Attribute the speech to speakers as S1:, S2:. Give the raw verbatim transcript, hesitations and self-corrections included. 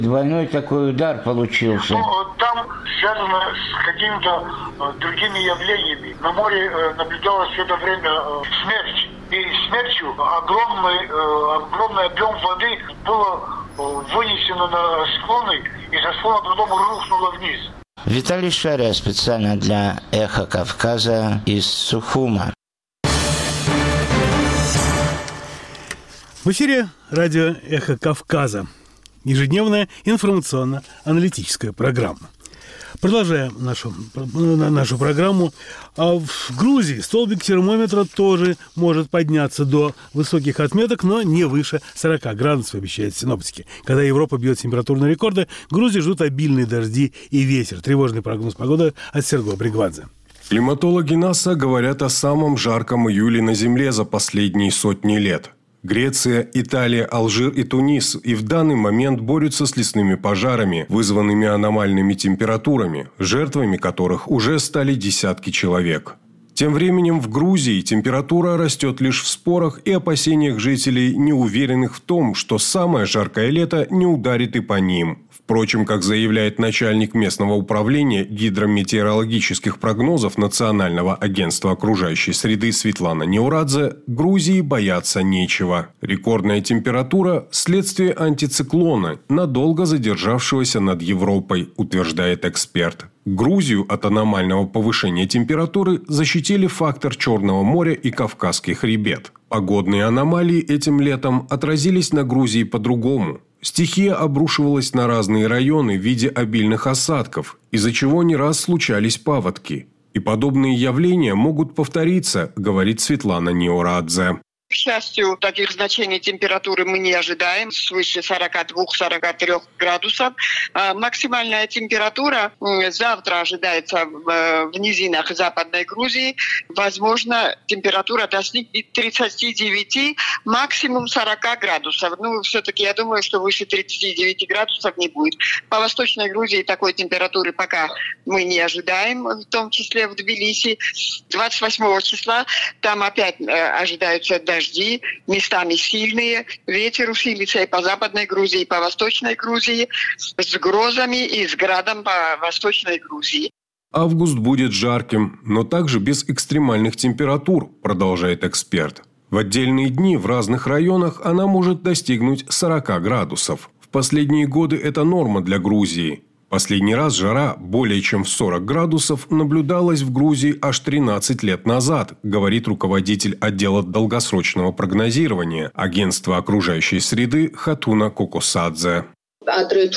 S1: Двойной такой удар получился.
S2: Ну, там связано с какими-то э, другими явлениями. На море э, наблюдалось все это время э, смерть. И смертью огромный, э, огромный объем воды было э, вынесено на склоны, и со склона потом рухнуло вниз.
S1: Виталий Шария специально для «Эхо Кавказа» из Сухума.
S3: В эфире радио «Эхо Кавказа». Ежедневная информационно-аналитическая программа. Продолжаем нашу, нашу программу. А в Грузии столбик термометра тоже может подняться до высоких отметок, но не выше сорока градусов, обещают синоптики. Когда Европа бьет температурные рекорды, Грузии ждут обильные дожди и ветер. Тревожный прогноз погоды от Серго Бригвадзе.
S4: Климатологи НАСА говорят о самом жарком июле на Земле за последние сотни лет. Греция, Италия, Алжир и Тунис и в данный момент борются с лесными пожарами, вызванными аномальными температурами, жертвами которых уже стали десятки человек. Тем временем в Грузии температура растет лишь в спорах и опасениях жителей, не уверенных в том, что самое жаркое лето не ударит и по ним. Впрочем, как заявляет начальник местного управления гидрометеорологических прогнозов Национального агентства окружающей среды Светлана Неурадзе, Грузии бояться нечего. Рекордная температура – следствие антициклона, надолго задержавшегося над Европой, утверждает эксперт. Грузию от аномального повышения температуры защитили фактор Черного моря и Кавказский хребет. Погодные аномалии этим летом отразились на Грузии по-другому. Стихия обрушивалась на разные районы в виде обильных осадков, из-за чего не раз случались паводки. И подобные явления могут повториться, говорит Светлана Неурадзе.
S5: К счастью, таких значений температуры мы не ожидаем, свыше сорока двух — сорока трёх градусов. Максимальная температура завтра ожидается в низинах Западной Грузии. Возможно, температура достигнет тридцати девяти, максимум сорока градусов. Ну, все-таки я думаю, что выше тридцати девяти градусов не будет. По Восточной Грузии такой температуры пока мы не ожидаем, в том числе в Тбилиси. двадцать восьмого числа там опять ожидаются дожди. Дожди, местами сильные, ветер усилится и по Западной Грузии, и по Восточной Грузии, с грозами и с градом по Восточной Грузии.
S4: Август будет жарким, но также без экстремальных температур, продолжает эксперт. В отдельные дни в разных районах она может достигнуть сорока градусов. В последние годы это норма для Грузии. Последний раз жара более чем в сорок градусов наблюдалась в Грузии аж тринадцать лет назад, говорит руководитель отдела долгосрочного прогнозирования Агентства окружающей среды Хатуна Кокосадзе.